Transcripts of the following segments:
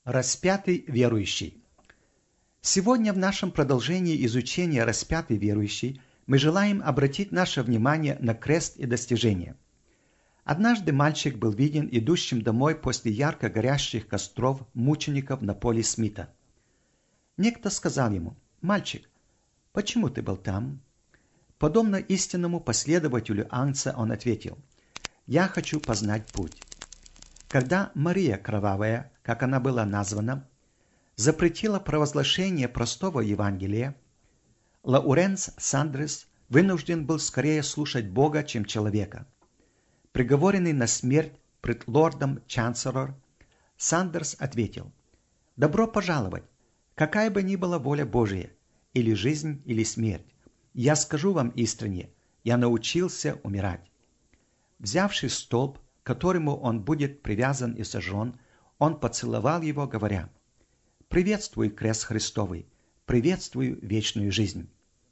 Распятый верующий. Сегодня в нашем продолжении изучения распятый верующий мы желаем обратить наше внимание на крест и достижения. Однажды мальчик был виден идущим домой после ярко горящих костров мучеников на поле Смита. Некто сказал ему: «Мальчик, почему ты был там?» Подобно истинному последователю Агнца он ответил: «Я хочу познать путь». Когда Мария Кровавая, как она была названа, запретила провозглашение простого Евангелия, Лауренс Сандрес вынужден был скорее слушать Бога, чем человека. Приговоренный на смерть пред лордом-чанселлор, Сандерс ответил: «Добро пожаловать, какая бы ни была воля Божия, или жизнь, или смерть. Я скажу вам искренне, я научился умирать». Взявший столб, к которому он будет привязан и сожжен, он поцеловал его, говоря: «Приветствую крест Христовый, приветствую вечную жизнь».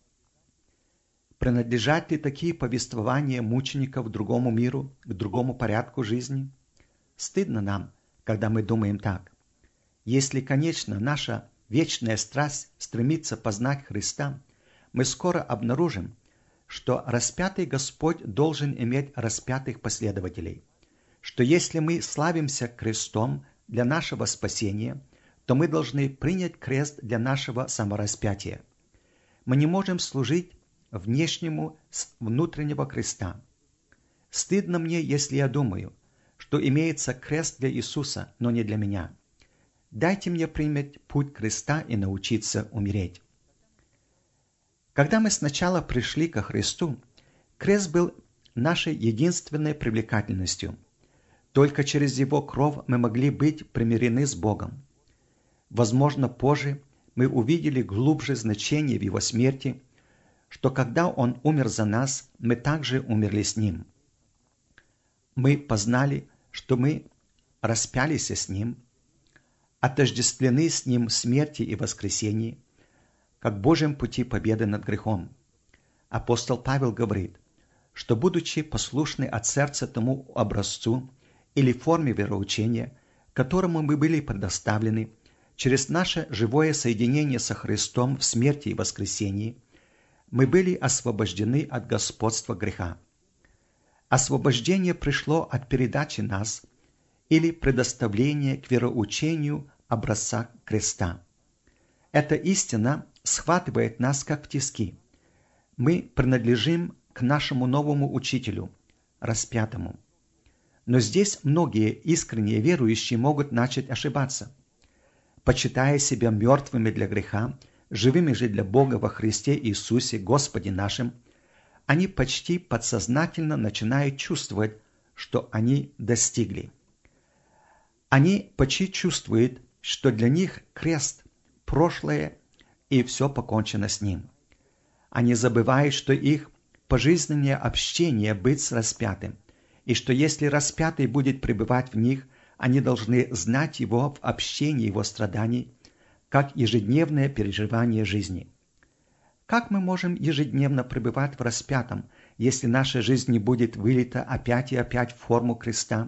Принадлежат ли такие повествования мучеников другому миру, к другому порядку жизни? Стыдно нам, когда мы думаем так. Если, конечно, наша вечная страсть стремится познать Христа, мы скоро обнаружим, что распятый Господь должен иметь распятых последователей, что если мы славимся крестом для нашего спасения, то мы должны принять крест для нашего самораспятия. Мы не можем служить внешнему с внутреннего креста. Стыдно мне, если я думаю, что имеется крест для Иисуса, но не для меня. Дайте мне принять путь креста и научиться умереть. Когда мы сначала пришли ко Христу, крест был нашей единственной привлекательностью. Только через Его кровь мы могли быть примирены с Богом. Возможно, позже мы увидели глубже значение в Его смерти, что когда Он умер за нас, мы также умерли с Ним. Мы познали, что мы распялись с Ним, отождествлены с Ним в смерти и воскресении, как Божьем пути победы над грехом. Апостол Павел говорит, что, будучи послушны от сердца тому образцу или форме вероучения, которому мы были предоставлены, через наше живое соединение со Христом в смерти и воскресении, мы были освобождены от господства греха. Освобождение пришло от передачи нас или предоставления к вероучению образца креста. Эта истина схватывает нас, как в тиски. Мы принадлежим к нашему новому учителю, распятому. Но здесь многие искренние верующие могут начать ошибаться. Почитая себя мертвыми для греха, живыми же для Бога во Христе Иисусе, Господе нашим, они почти подсознательно начинают чувствовать, что они достигли. Они почти чувствуют, что для них крест – прошлое, и все покончено с ним. Они забывают, что их пожизненное общение быть с распятым, и что если распятый будет пребывать в них, они должны знать его в общении его страданий, как ежедневное переживание жизни. Как мы можем ежедневно пребывать в распятом, если наша жизнь не будет вылита опять и опять в форму креста?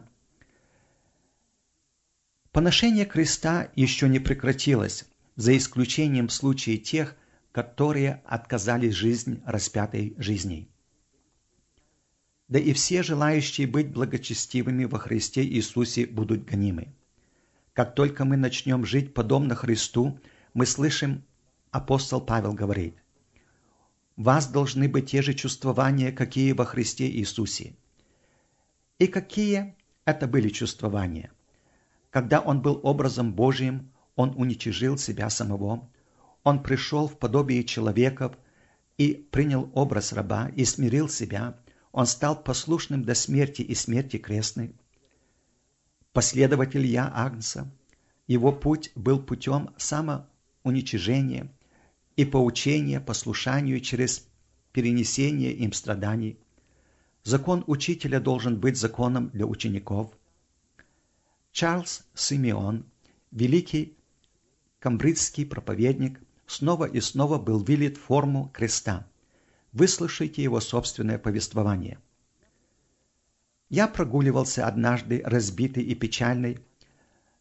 Поношение креста еще не прекратилось, за исключением случаев тех, которые отказались жизнь распятой жизней. Да и все желающие быть благочестивыми во Христе Иисусе будут гонимы. Как только мы начнем жить подобно Христу, мы слышим, апостол Павел говорит: «У вас должны быть те же чувствования, какие во Христе Иисусе». И какие это были чувствования? Когда Он был образом Божиим, Он уничижил себя самого, Он пришел в подобие человеков и принял образ раба и смирил себя, Он стал послушным до смерти и смерти крестной. Последователь Я Агнца, Его путь был путем самоуничижения и поучения послушанию через перенесение им страданий. Закон учителя должен быть законом для учеников. Чарльз Симеон, великий камбриджский проповедник, снова и снова был вылит в форму креста. Выслушайте его собственное повествование. «Я прогуливался однажды разбитый и печальный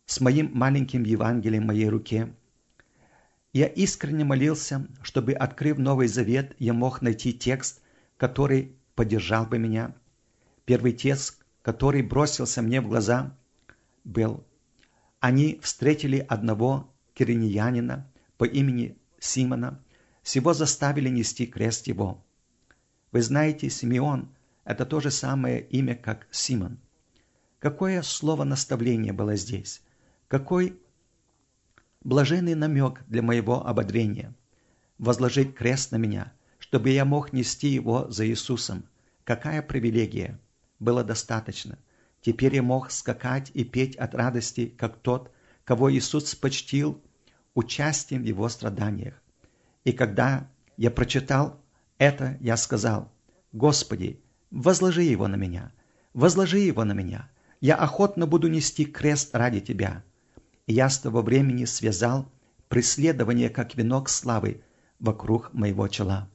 с моим маленьким Евангелием в моей руке. Я искренне молился, чтобы, открыв Новый Завет, я мог найти текст, который поддержал бы меня. Первый текст, который бросился мне в глаза, был: «Они встретили одного киринеянина по имени Симона, сего заставили нести крест его». Вы знаете, Симеон – это то же самое имя, как Симон. Какое слово наставления было здесь? Какой блаженный намек для моего ободрения. Возложить крест на меня, чтобы я мог нести его за Иисусом. Какая привилегия! Было достаточно. Теперь я мог скакать и петь от радости, как тот, кого Иисус почтил участием в его страданиях. И когда я прочитал это, я сказал: «Господи, возложи его на меня, возложи его на меня. Я охотно буду нести крест ради Тебя». И я с того времени связал преследование как венок славы вокруг моего чела.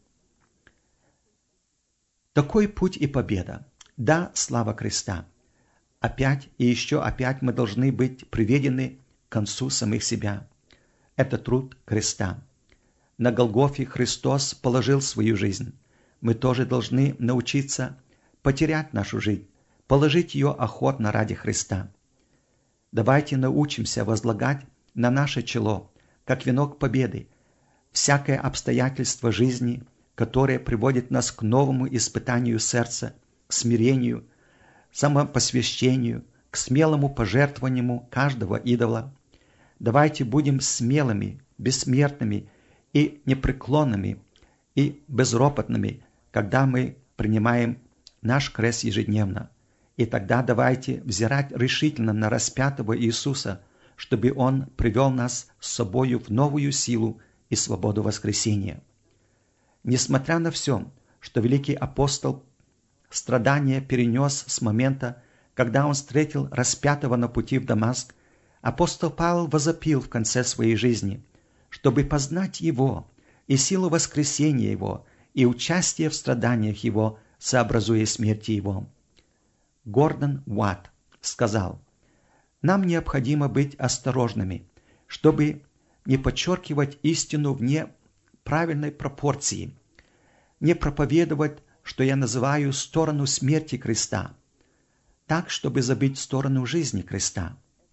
Такой путь и победа. Да, слава креста. Опять и еще опять мы должны быть приведены к концу самих себя. Это труд креста. На Голгофе Христос положил свою жизнь. Мы тоже должны научиться потерять нашу жизнь, положить ее охотно ради Христа. Давайте научимся возлагать на наше чело, как венок победы, всякое обстоятельство жизни, которое приводит нас к новому испытанию сердца, к смирению, самопосвящению, к смелому пожертвованию каждого идола. Давайте будем смелыми, бессмертными и непреклонными и безропотными, когда мы принимаем наш крест ежедневно. И тогда давайте взирать решительно на распятого Иисуса, чтобы Он привел нас с собою в новую силу и свободу воскресения. Несмотря на все, что великий апостол страдания перенес с момента, когда он встретил распятого на пути в Дамаск, апостол Павел возопил в конце своей жизни, чтобы познать Его и силу воскресения Его и участие в страданиях Его, сообразуя смерти Его. Гордон Уатт сказал: «Нам необходимо быть осторожными, чтобы не подчеркивать истину в неправильной пропорции, не проповедовать, что я называю сторону смерти креста, так, чтобы забыть сторону жизни креста.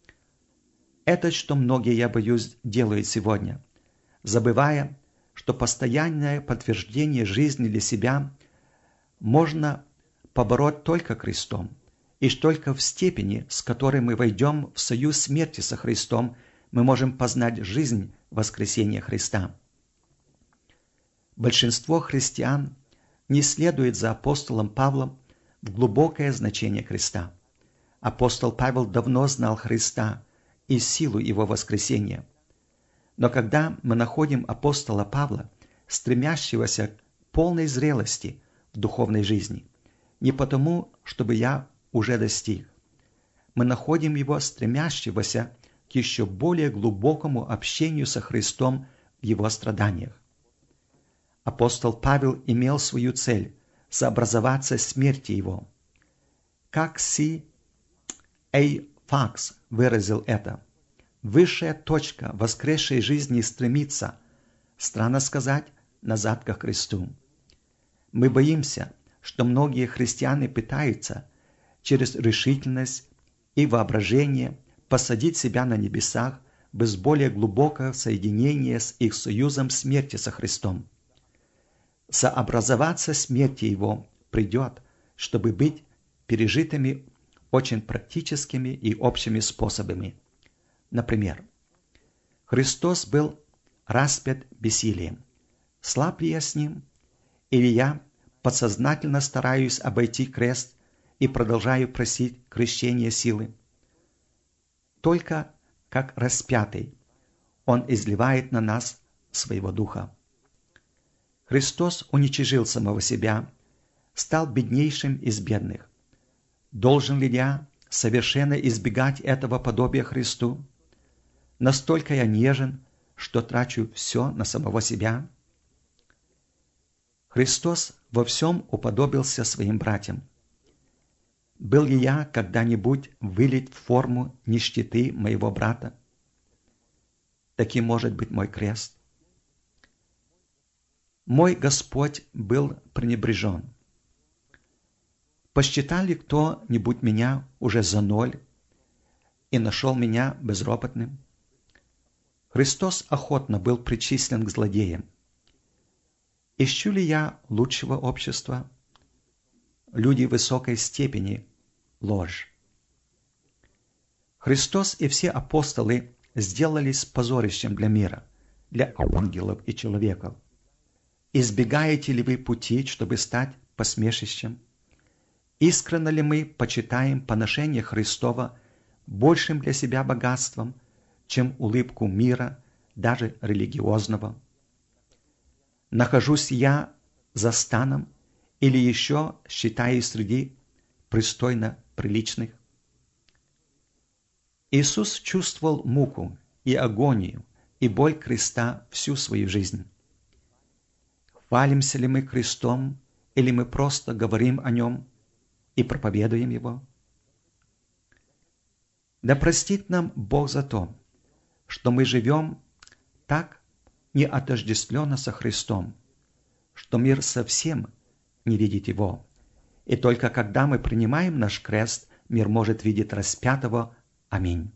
Это, что многие, я боюсь, делают сегодня, забывая, что постоянное подтверждение жизни для себя можно побороть только крестом, и что только в степени, с которой мы войдем в союз смерти со Христом, мы можем познать жизнь воскресения Христа. Большинство христиан не следует за апостолом Павлом в глубокое значение креста. Апостол Павел давно знал Христа и силу Его воскресения. Но когда мы находим апостола Павла, стремящегося к полной зрелости в духовной жизни, не потому, чтобы я уже достиг, мы находим его стремящегося к еще более глубокому общению со Христом в Его страданиях. Апостол Павел имел свою цель – сообразоваться смерти Его. Как Си Эй Факс выразил это: «Высшая точка воскресшей жизни стремится, странно сказать, назад ко Христу». Мы боимся, что многие христиане пытаются через решительность и воображение посадить себя на небесах без более глубокого соединения с их союзом смерти со Христом. Сообразоваться смерти Его придет, чтобы быть пережитыми очень практическими и общими способами. Например, Христос был распят бессилием. Слаб ли я с Ним? Или я подсознательно стараюсь обойти крест и продолжаю просить крещения силы? Только как распятый Он изливает на нас своего Духа. Христос уничижил самого себя, стал беднейшим из бедных. Должен ли я совершенно избегать этого подобия Христу? Настолько я нежен, что трачу все на самого себя? Христос во всем уподобился своим братьям. Был ли я когда-нибудь вылит в форму нищеты моего брата? Таким может быть мой крест. Мой Господь был пренебрежен. Посчитал ли кто-нибудь меня уже за ноль и нашел меня безропотным? Христос охотно был причислен к злодеям. Ищу ли я лучшего общества? Люди высокой степени – ложь. Христос и все апостолы сделались позорищем для мира, для ангелов и человеков. Избегаете ли вы пути, чтобы стать посмешищем? Искренно ли мы почитаем поношение Христова большим для себя богатством, чем улыбку мира, даже религиозного? Нахожусь я за станом или еще считаюсь среди пристойно приличных? Иисус чувствовал муку и агонию и боль креста всю свою жизнь. Хвалимся ли мы крестом, или мы просто говорим о нем и проповедуем его? Да простит нам Бог за то, что мы живем так неотождествленно со Христом, что мир совсем не видит его, и только когда мы принимаем наш крест, мир может видеть распятого. Аминь.